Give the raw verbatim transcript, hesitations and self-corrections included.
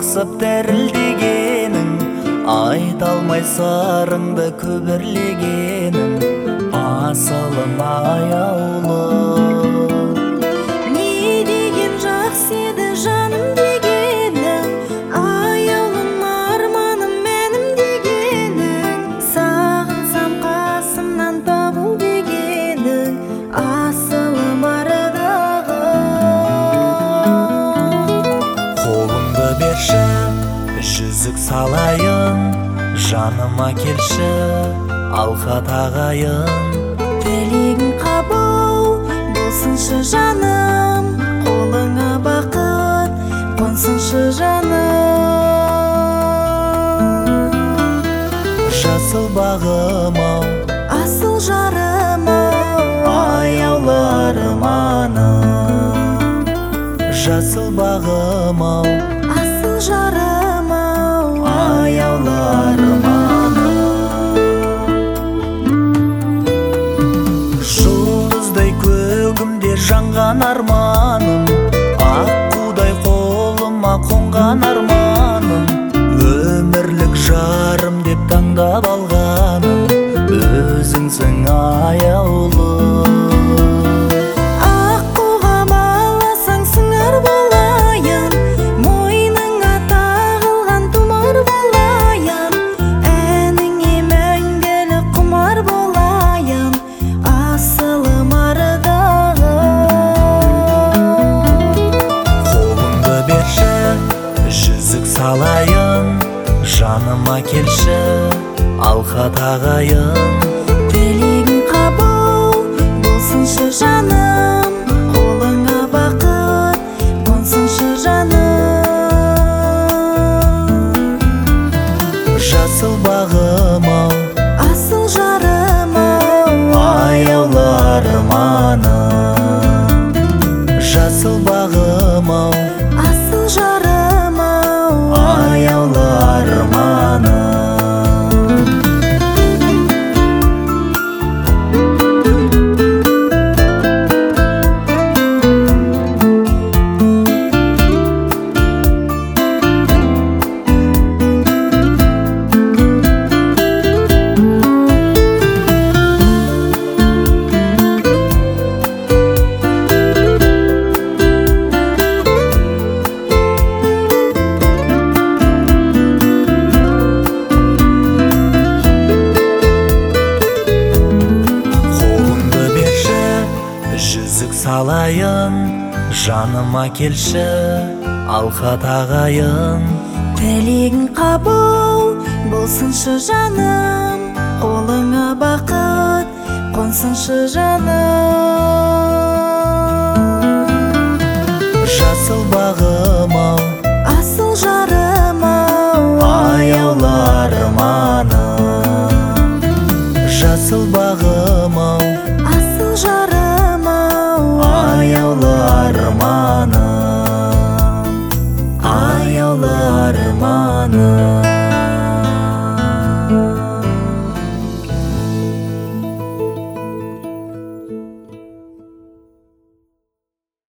басып дірілдегенің, айта алмай сарыңды көбірлегенің, асылым аяулы. Не деген жақсы еді жаным дегенің, аяулым арманым мәнім дегенің, сағынсам қасымнан табыл дегенің, асылым арадағы. Қолыңды берші, жүзік салайын, жаныма келші, алқа тағайын. Тілегің қабыл болсыншы жаным, қолыңа бақыт қонсыншы жаным. Жасыл бағым-ау, Асыл жарым-ау, аяулы арманым. Жасыл бағым-ау, асыл жарым-ау, аяулы арманым. Жұлдыздай көгімде жанған арманым, аққудай қолыма қонған арманым, өмірлік жарым деп таңдап алғаным, өзіңсің аяулы. аққуға баласаң сыңар болайын, мойныңа тағылған тұмар болайын, әніңе мәңгілік құмар болайын, асылым арадағы. Қолыңды берші, жүзік салайын, жаныма келші, алқа тағайын. Тілегің қабыл болсыншы жаным, қолыңа бақыт қонсыншы жаным. Жасыл бағым-ау, Асыл жарым-ау, аяулы арманым. Жасыл бағым-ау, асыл жарым-ау, аяулы арманым. Қолыңды берші, жүзік салайын, жаныма келші, алқа тағайын. Тілегің қабыл болсыншы жаным, қолыңа бақыт қонсыншы жаным. Жасыл бағым-ау, Асыл жарым-ау, аяулы арманым. Жасыл бағым-ау, асыл жарым-ау, аяулы арманым. Аяулы арманым.